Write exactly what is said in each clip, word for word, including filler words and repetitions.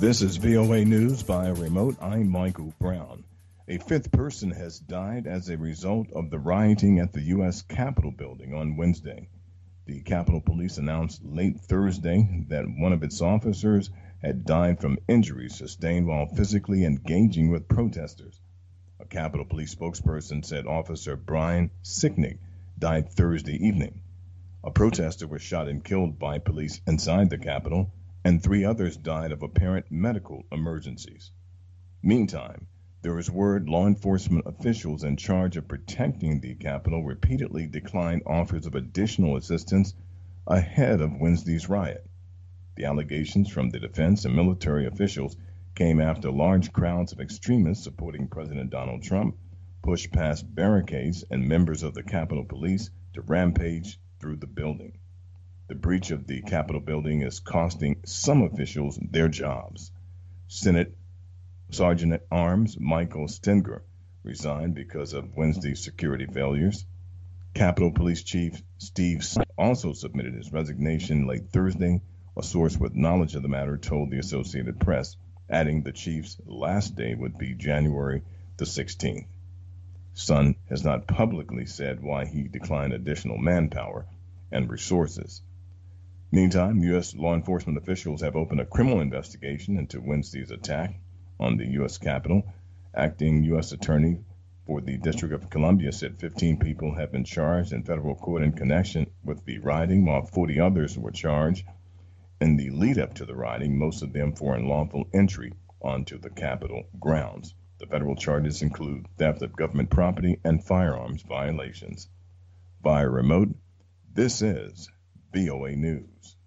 This is V O A News via remote. I'm Michael Brown. A fifth person has died as a result of the rioting at the U S Capitol building on Wednesday. The Capitol Police announced late Thursday that one of its officers had died from injuries sustained while physically engaging with protesters. A Capitol Police spokesperson said Officer Brian Sicknick died Thursday evening. A protester was shot and killed by police inside the Capitol, and three others died of apparent medical emergencies. Meantime, there is word law enforcement officials in charge of protecting the Capitol repeatedly declined offers of additional assistance ahead of Wednesday's riot. The allegations from the defense and military officials came after large crowds of extremists supporting President Donald Trump pushed past barricades and members of the Capitol Police to rampage through the building. The breach of the Capitol building is costing some officials their jobs. Senate Sergeant at Arms Michael Stenger resigned because of Wednesday's security failures. Capitol Police Chief Steve Sutton also submitted his resignation late Thursday, a source with knowledge of the matter told the Associated Press, adding the chief's last day would be January the sixteenth. Sutton has not publicly said why he declined additional manpower and resources. Meantime, U S law enforcement officials have opened a criminal investigation into Wednesday's attack on the U S Capitol. Acting U S Attorney for the District of Columbia said fifteen people have been charged in federal court in connection with the rioting, while forty others were charged in the lead-up to the rioting, most of them for unlawful entry onto the Capitol grounds. The federal charges include theft of government property and firearms violations. Via remote, this is V O A News.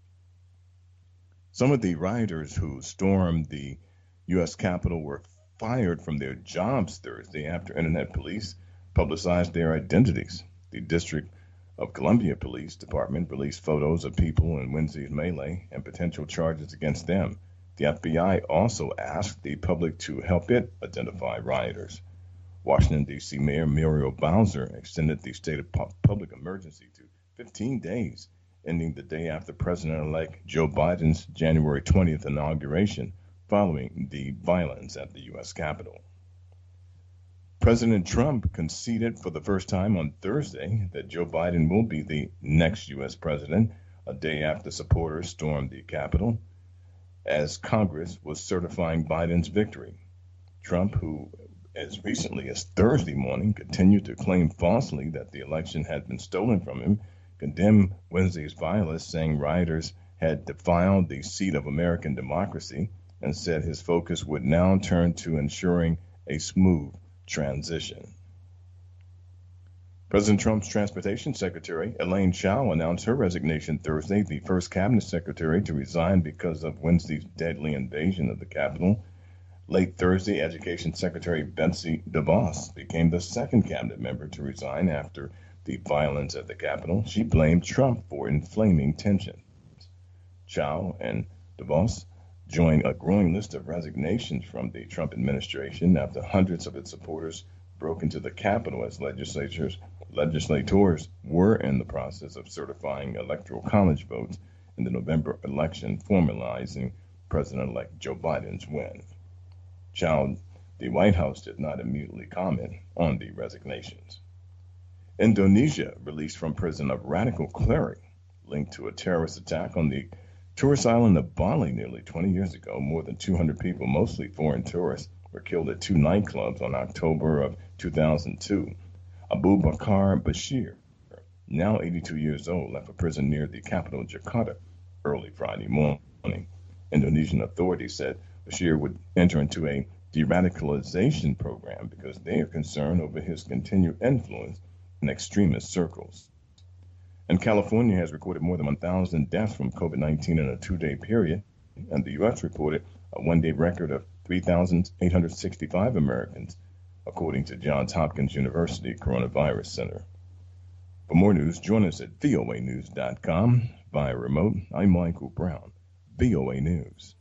Some of the rioters who stormed the U S Capitol were fired from their jobs Thursday after Internet police publicized their identities. The District of Columbia Police Department released photos of people in Wednesday's melee and potential charges against them. The F B I also asked the public to help it identify rioters. Washington, D C. Mayor Muriel Bowser extended the state of pu- public emergency to fifteen days, ending the day after President-elect Joe Biden's January twentieth inauguration, following the violence at the U S Capitol. President Trump conceded for the first time on Thursday that Joe Biden will be the next U S president, a day after supporters stormed the Capitol, as Congress was certifying Biden's victory. Trump, who as recently as Thursday morning continued to claim falsely that the election had been stolen from him, condemned Wednesday's violence, saying rioters had defiled the seat of American democracy, and said his focus would now turn to ensuring a smooth transition. President Trump's Transportation Secretary, Elaine Chao, announced her resignation Thursday, the first cabinet secretary to resign because of Wednesday's deadly invasion of the Capitol. Late Thursday, Education Secretary Betsy DeVos became the second cabinet member to resign after the violence at the Capitol. She blamed Trump for inflaming tensions. Chao and DeVos joined a growing list of resignations from the Trump administration after hundreds of its supporters broke into the Capitol as legislators legislators were in the process of certifying electoral college votes in the November election, formalizing President-elect Joe Biden's win. Chao, the White House did not immediately comment on the resignations. Indonesia released from prison a radical cleric linked to a terrorist attack on the tourist island of Bali nearly twenty years ago. More than two hundred people, mostly foreign tourists, were killed at two nightclubs on October of two thousand two. Abu Bakar Bashir, now eighty-two years old, left for prison near the capital, Jakarta, early Friday morning. Indonesian authorities said Bashir would enter into a de-radicalization program because they are concerned over his continued influence in extremist circles. And California has recorded more than one thousand deaths from COVID nineteen in a two-day period, and the U S reported a one-day record of three thousand eight hundred sixty-five Americans, according to Johns Hopkins University Coronavirus Center. For more news, join us at V O A news dot com via remote. I'm Michael Brown, V O A News.